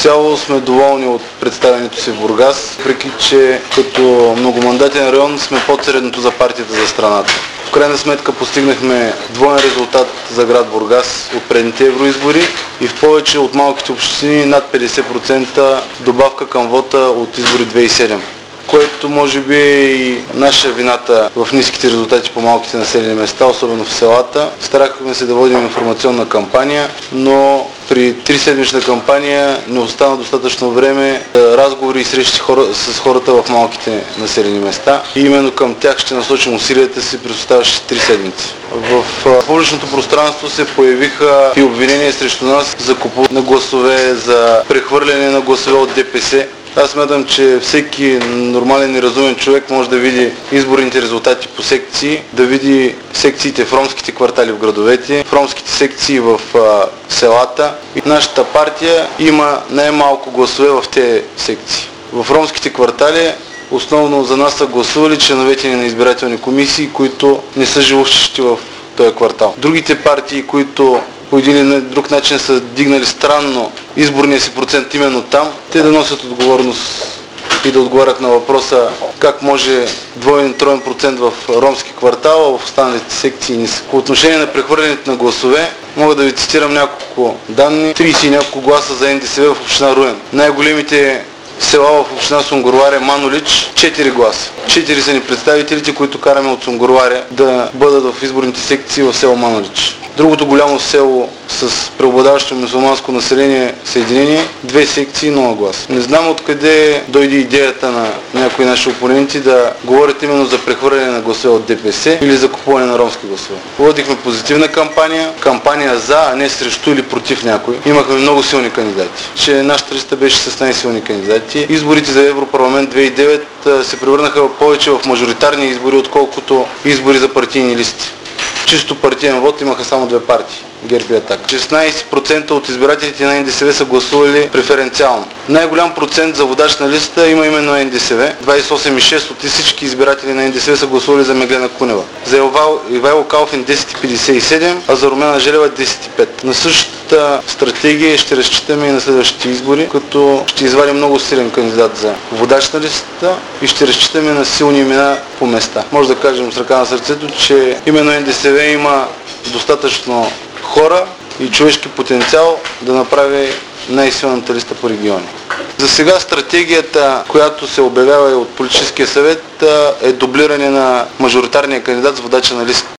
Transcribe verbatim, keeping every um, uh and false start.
цяло сме доволни от представянето си в Бургас, въпреки че като многомандатен район сме под средното за партията за страната. В крайна сметка постигнахме двоен резултат за град Бургас от предните евроизбори и в повече от малките общини над петдесет процента добавка към вота от избори две хиляди и седем. Което може би е и наша вината в ниските резултати по малките населени места, особено в селата. Старахме се да водим информационна кампания, но при триседмична кампания не остана достатъчно време за разговори и срещи с хората в малките населени места. И именно към тях ще насочим усилията си през оставащите три седмици. В публичното пространство се появиха и обвинения срещу нас за купуване на гласове, за прехвърляне на гласове от ДПС. Аз смятам, че всеки нормален и разумен човек може да види изборните резултати по секции, да види секциите в ромските квартали в градовете, в ромските секции в а, селата. И нашата партия има най-малко гласове в тези секции. В ромските квартали основно за нас са гласували членовете на избирателни комисии, които не са живущи в този квартал. Другите партии, които по един или друг начин са дигнали странно изборния си процент именно там, те да носят отговорност и да отговарят на въпроса как може двоен троен процент в ромски квартал, а в останалите секции нисък. По отношение на прехвърлянето на гласове, мога да ви цитирам няколко данни. трийсет и няколко гласа за Н Д С В в община Руен. Най-големите села в община Сунгурларе, Манолич, четири гласа. четири са ни представителите, които караме от Сунгурларе да бъдат в изборните секции в село Манолич. Другото голямо село с преобладаващо мюсюлманско население Съединение, две секции, нула гласа. Не знам откъде дойде идеята на някои наши опоненти да говорят именно за прехвърляне на гласове от Д П С или за купуване на ромски гласове. Водихме позитивна кампания, кампания за, а не срещу или против някой. Имахме много силни кандидати. Че нашата листа беше с най-силни кандидати. Изборите за Европарламент две хиляди и девет се превърнаха повече в мажоритарни избори, отколкото избори за партийни листи. Чисто партиен вод имаха само две партии – ГЕРБ и Атака. шестнайсет процента от избирателите на Н Д С В са гласували преференциално. Най-голям процент за водач на листа има именно Н Д С В. двайсет и осем цяло и шест от всички избиратели на Н Д С В са гласували за Меглена Кунева. За Ивайло Калфин десет цяло и петдесет и седем, а за Румяна Желева десет цяло и пет. На същата стратегия ще разчитаме и на следващите избори, като ще извадим много силен кандидат за водач на листата и ще разчитаме на силни имена по места. Може да кажем с ръка на сърцето, че именно Н Д С В има достатъчно хора и човешки потенциал да направи най-силната листа по региони. За сега стратегията, която се обявява от политическия съвет, е дублиране на мажоритарния кандидат с водача на листа.